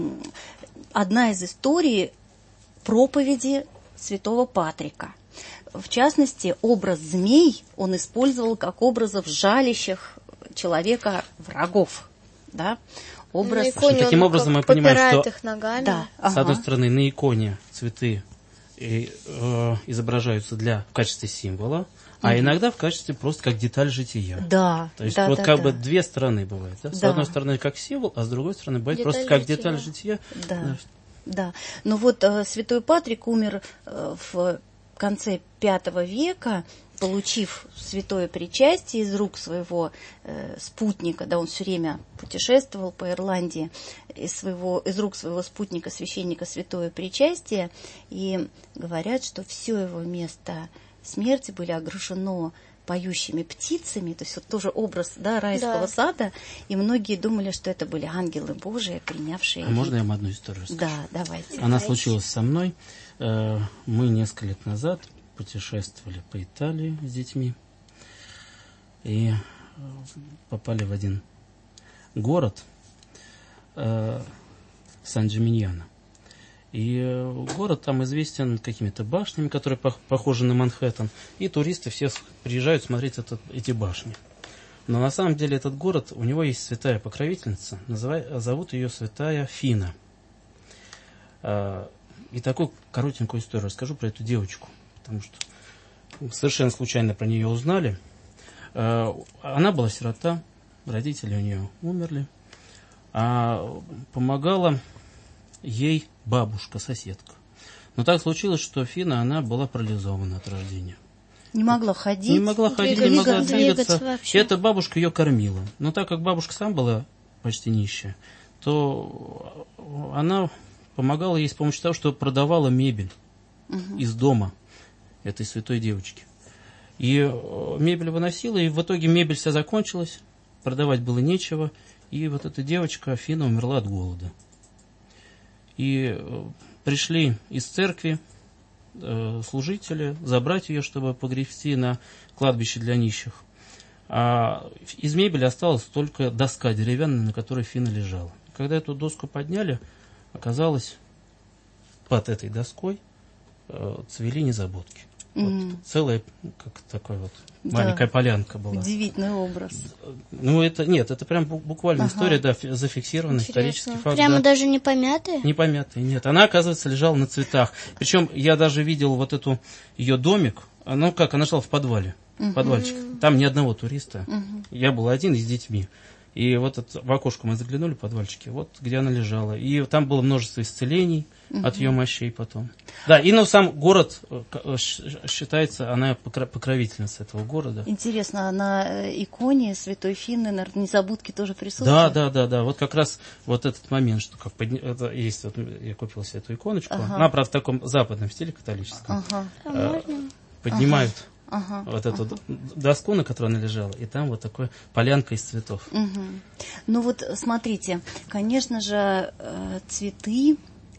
одна из историй проповеди святого Патрика. В частности, образ змей он использовал как образов жалящих человека врагов. Да? Образ... На иконе Таким он образом мы как понимаем, попирает что- их ногами. Да, С одной ага. стороны, на иконе цветы изображаются в качестве символа, а иногда в качестве просто как деталь жития. Да, То есть да, вот да, как да. бы две стороны бывает. Да? С Да. одной стороны как символ, а с другой стороны бывает Деталь просто как жития. деталь жития. Да, да. Но вот святой Патрик умер в конце V века, получив святое причастие из рук своего спутника, да, он все время путешествовал по Ирландии, из рук своего спутника, священника, святое причастие, и говорят, что все его место смерти были огражено поющими птицами, то есть вот тоже образ, да, райского Да. сада, и многие думали, что это были ангелы Божии, принявшие. А можно я вам одну историю расскажу? Да, давайте. Она случилась со мной. Мы несколько лет назад путешествовали по Италии с детьми и попали в один город Сан-Джиминьяно. И город там известен какими-то башнями, которые похожи на Манхэттен. И туристы все приезжают смотреть эти башни. Но на самом деле этот город, у него есть святая покровительница, зовут ее святая Фина. И такую коротенькую историю расскажу про эту девочку, потому что совершенно случайно про нее узнали. Она была сирота, родители у нее умерли, а помогала ей бабушка, соседка. Но так случилось, что Фина, она была парализована от рождения. Не могла ходить. Не могла ходить, не могла двигаться двигаться. вообще. И эта бабушка ее кормила. Но так как бабушка сама была почти нищая, то она помогала ей с помощью того, что продавала мебель из дома этой святой девочки. И мебель выносила, и в итоге мебель вся закончилась, продавать было нечего, и вот эта девочка, Фина, умерла от голода. И пришли из церкви служители забрать ее, чтобы погребсти на кладбище для нищих. А из мебели осталась только доска деревянная, на которой Фина лежала. Когда эту доску подняли, оказалось, под этой доской цвели незабудки. Вот целая, как такая вот маленькая полянка была. Удивительный образ. Ну, это нет, это прям буквально история, да, зафиксированный исторический факт. Прямо да. даже не помятые? Не помятая, нет. Она, оказывается, лежала на цветах. Причем я даже видел вот эту ее домик. Ну, как, она жила в подвале. Подвальчик. Там ни одного туриста. Я был один и с детьми. И вот в окошко мы заглянули, подвальчики, вот где она лежала. И там было множество исцелений от ее мощей потом. Да, и сам город считается, она покровительница этого города. Интересно, а на иконе святой Фины, наверное, незабудки тоже присутствуют? Да. Вот как раз вот этот момент, что как это есть, вот я купил себе эту иконочку. Она, правда, в таком западном стиле католическом. Поднимают вот эту доску, на которой она лежала, и там вот такая полянка из цветов. Ну вот смотрите, конечно же, цветы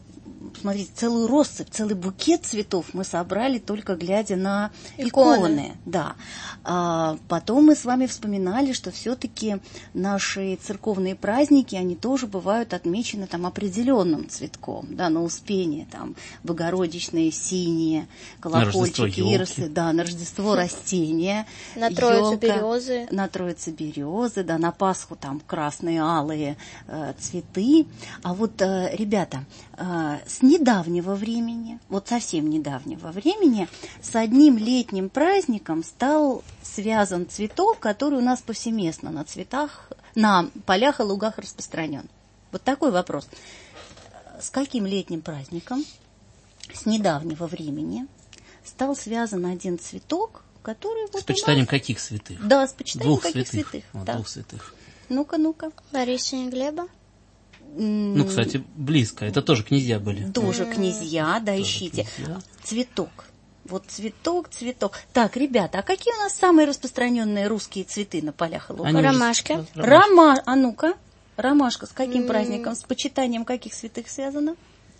смотрите, целую россыпь, целый букет цветов мы собрали, только глядя на иконы. Да. Потом мы с вами вспоминали, что все-таки наши церковные праздники, они тоже бывают отмечены там определенным цветком, да, на Успение, там, богородичные синие, колокольчики, ирисы, да, на Рождество растения, на Троицу ёлка, березы. на Троицу березы, да, на Пасху там красные, алые цветы. А вот, ребята, с недавнего времени, вот совсем недавнего времени, с одним летним праздником стал связан цветок, который у нас повсеместно на цветах, на полях и лугах распространен. Вот такой вопрос. С каким летним праздником с недавнего времени стал связан один цветок, который... С почитанием каких святых? Да, с почитанием Двух каких святых. святых. Вот, Да. двух святых. Ну-ка. Бориса и Глеба. Ну, кстати, близко. Это тоже князья были. Тоже князья, да, Тоже ищите. князья. Цветок. Вот цветок. Так, ребята, а какие у нас самые распространенные русские цветы на полях и лугах? Они уже Ромашка. А ну-ка, ромашка с каким праздником? С почитанием каких святых связана?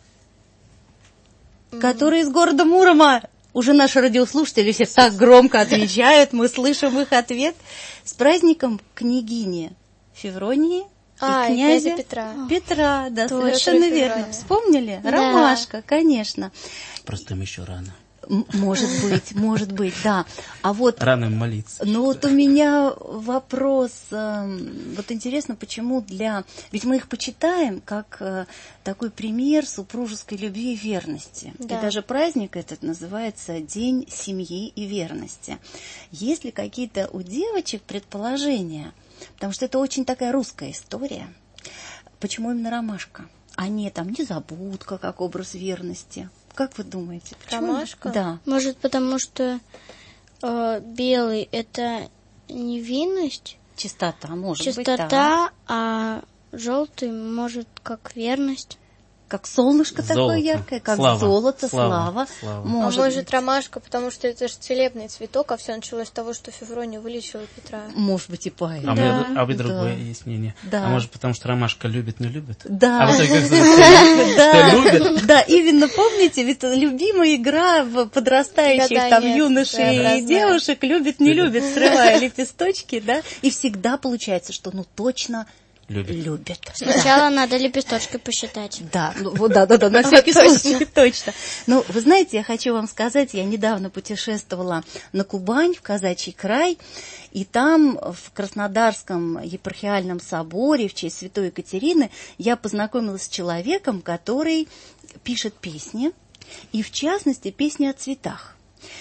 Которые из города Мурома. Уже наши радиослушатели все так громко отвечают, мы слышим их ответ. С праздником княгини Февронии и князя Петра, да, совершенно верно. Вспомнили? Да. Ромашка, конечно. Просто им еще рано. Может быть, да. А вот, Рано им молиться. ну вот у меня вопрос, вот интересно, почему ведь мы их почитаем как такой пример супружеской любви и верности. Да. И даже праздник этот называется День семьи и верности. Есть ли какие-то у девочек предположения? Потому что это очень такая русская история. Почему именно ромашка? А не там незабудка, как образ верности. Как вы думаете? Почему? Ромашка? Да. Может, потому что белый — это невинность, Чистота, может быть, да. чистота, а желтый, может, как верность. Как солнышко такое Золото. яркое, как Слава. золото, Слава. слава. А Может может быть. ромашка, потому что это же целебный цветок, а все началось с того, что Феврония вылечила Петра. Может быть, и поэтому. А вы другое Да. есть мнение. Да. А может, потому что ромашка любит, не любит? Да. А вот как кто любит? Да, именно помните, ведь любимая игра в подрастающих там Гадание юношей и своеобразное. девушек любит, не любит, срывая лепесточки, да, и всегда получается, что ну точно любит. Сначала надо лепесточки посчитать. Да, да, на всякий случай, точно. Ну, вы знаете, я хочу вам сказать, я недавно путешествовала на Кубань, в Казачий край, и там, в Краснодарском епархиальном соборе в честь святой Екатерины, я познакомилась с человеком, который пишет песни, и в частности песни о цветах.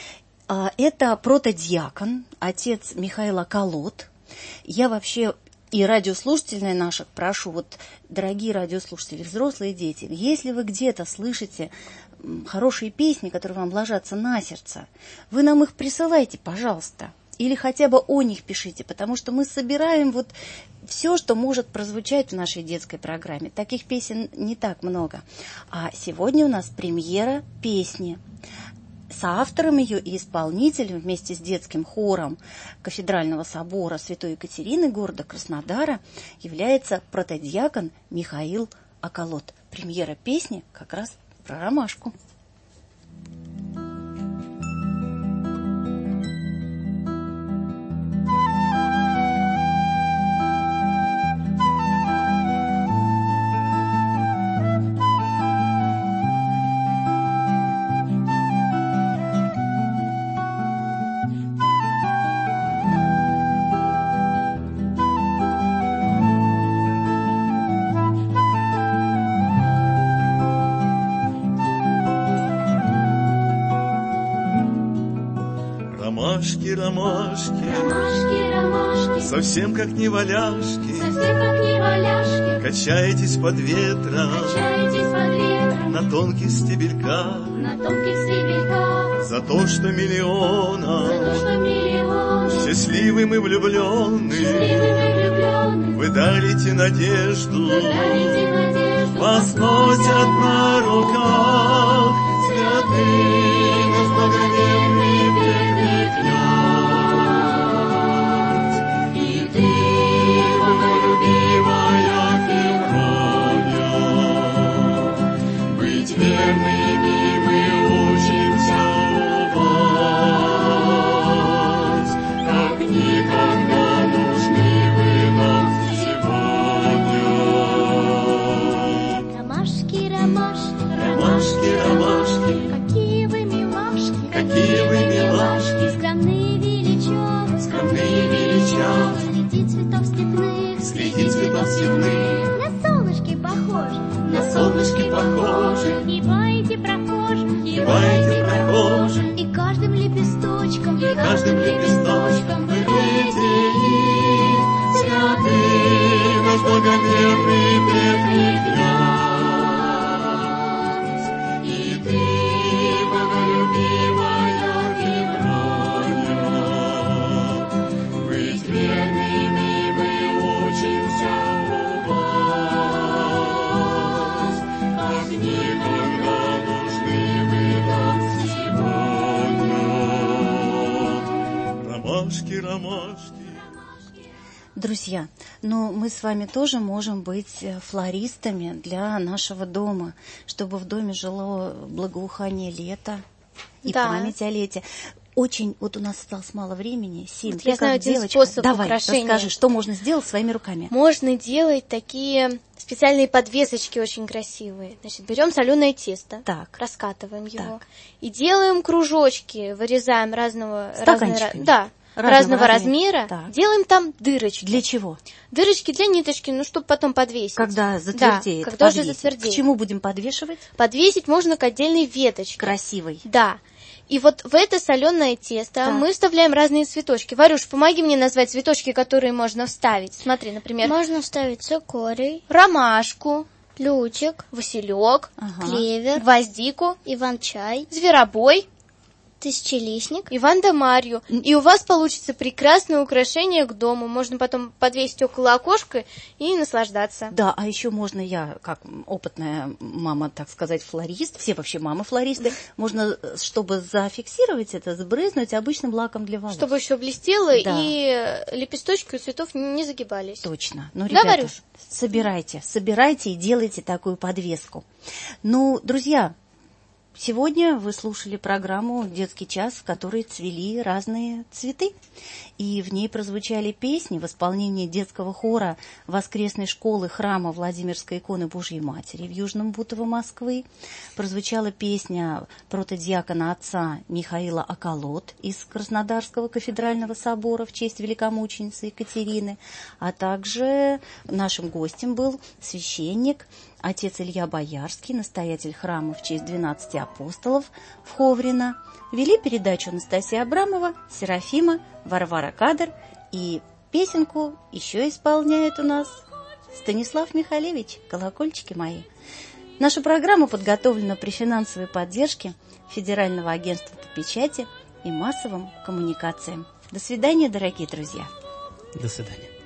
Это протодиакон, отец Михаил Аколот. Я вообще... И радиослушателей наших прошу, вот, дорогие радиослушатели, взрослые дети, если вы где-то слышите хорошие песни, которые вам ложатся на сердце, вы нам их присылайте, пожалуйста. Или хотя бы о них пишите, потому что мы собираем вот все, что может прозвучать в нашей детской программе. Таких песен не так много. А сегодня у нас премьера песни. Соавтором ее и исполнителем вместе с детским хором Кафедрального собора Святой Екатерины города Краснодара является протодиакон Михаил Аколот. Премьера песни как раз про ромашку. Ромашки, ромашки, Ромашки, ромашки, совсем как неваляшки, совсем как неваляшки, качаетесь под ветром качаетесь под ветром на тонких стебельках, на тонких стебельках. за то, что За то, миллионам что миллион счастливым и влюбленным счастливым и влюбленным вы дарите надежду, дарите надежду, вас носят на руках святым из благоверный верный князь. И ты, моя любимая Феврония, быть верной степных, среди цветов степных, на солнышке похож. на солнышке похожи. Кивайте прохожим, Кивайте прохожим, и каждым лепесточком, каждым лепесточком вы видели святый наш благоверный Петр и ты, боголюбивая Феврония, быть верными мы учимся у вас, как никогда нужны мы нам сегодня. Ромашки, ромашки. Друзья, но мы с вами тоже можем быть флористами для нашего дома, чтобы в доме жило благоухание лета и Да. память о лете. Очень, вот у нас осталось мало времени. Сим, Вот ты я знаю как один девочка, способ давай, украшения. расскажи, что можно сделать своими руками. Можно делать такие специальные подвесочки очень красивые. Значит, берем соленое тесто, Так. раскатываем его Так. и делаем кружочки, вырезаем разного Стаканчиками? разного размера, Так. делаем там дырочки. Для чего? Дырочки для ниточки, ну, чтобы потом подвесить. Когда затвердеет, Да, когда уже подвесить. затвердеет. К чему будем подвешивать? Подвесить можно к отдельной веточке. Красивый. Да. И вот в это соленое тесто Так. мы вставляем разные цветочки. Варюш, помоги мне назвать цветочки, которые можно вставить. Смотри, например, Можно вставить цикорий, ромашку, ключик, василек, Ага. клевер, гвоздику, иван-чай, зверобой, тысячелистник. Иван-да-Марью. И у вас получится прекрасное украшение к дому. Можно потом подвесить около окошка и наслаждаться. Да, а еще можно, я, как опытная мама, так сказать, флорист, все вообще мамы-флористы, можно, чтобы зафиксировать это, сбрызнуть обычным лаком для волос. Чтобы еще блестело Да. и лепесточки у цветов не загибались. Точно. Ну, Да, ребята, Варюш? собирайте и делайте такую подвеску. Ну, друзья, сегодня вы слушали программу «Детский час», в которой цвели разные цветы. И в ней прозвучали песни в исполнении детского хора воскресной школы храма Владимирской иконы Божьей Матери в Южном Бутово Москвы. Прозвучала песня протодиакона отца Михаила Околот из Краснодарского кафедрального собора в честь великомученицы Екатерины. А также нашим гостем был священник отец Илья Боярский, настоятель храма в честь 12 апостолов в Ховрино. Вели передачу Анастасия Абрамова, Серафима, Варвара Кадр. И песенку еще исполняет у нас Станислав Михалевич «Колокольчики мои». Наша программа подготовлена при финансовой поддержке Федерального агентства по печати и массовым коммуникациям. До свидания, дорогие друзья. До свидания.